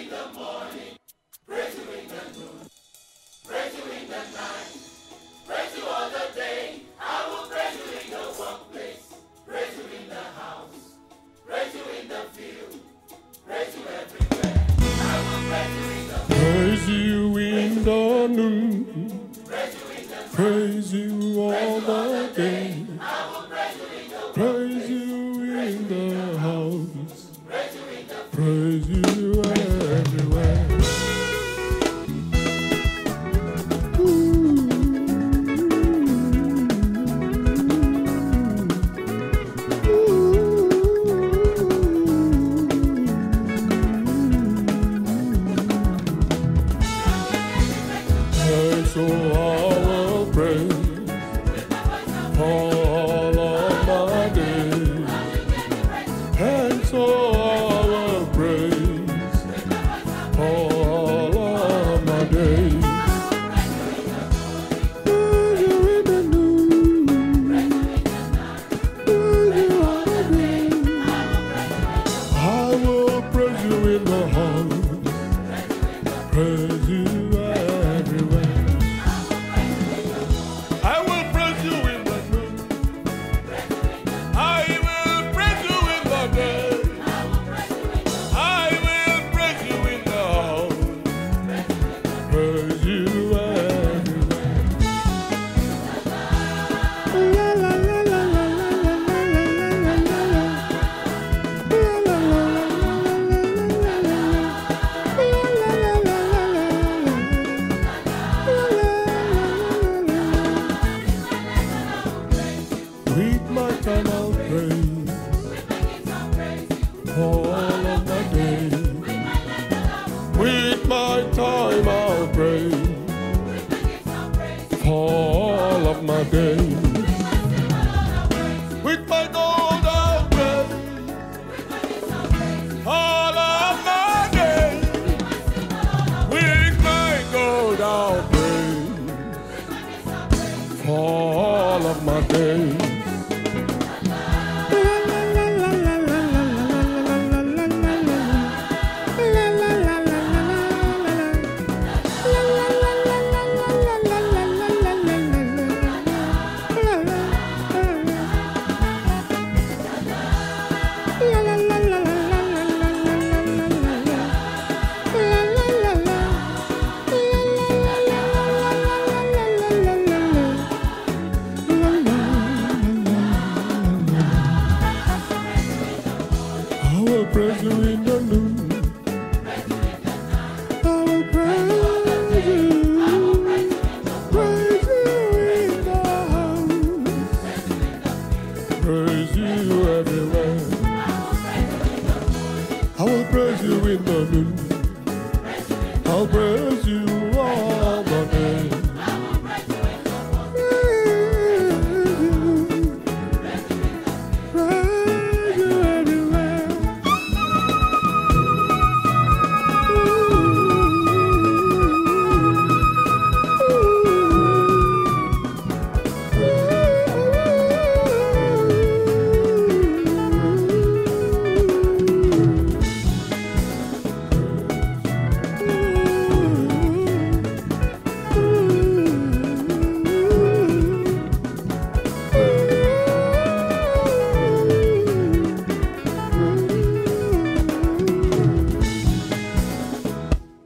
Praise you in the noon, praise you all the day, praise you in the house, praise you everywhere. So I will pray all of my days, and so I will praise all of my days. Praise you in the noon, praise you all the day. I will praise you in the house, praise you everywhere. With my time I'll praise all of my days. With my time I'll praise all of my days. With my gold I'll praise all of my days. With my gold I'll praise all of my days. I will praise you in the noon. I will praise you in the house, praise you everywhere. I will praise you in the noon. I'll praise you all the day.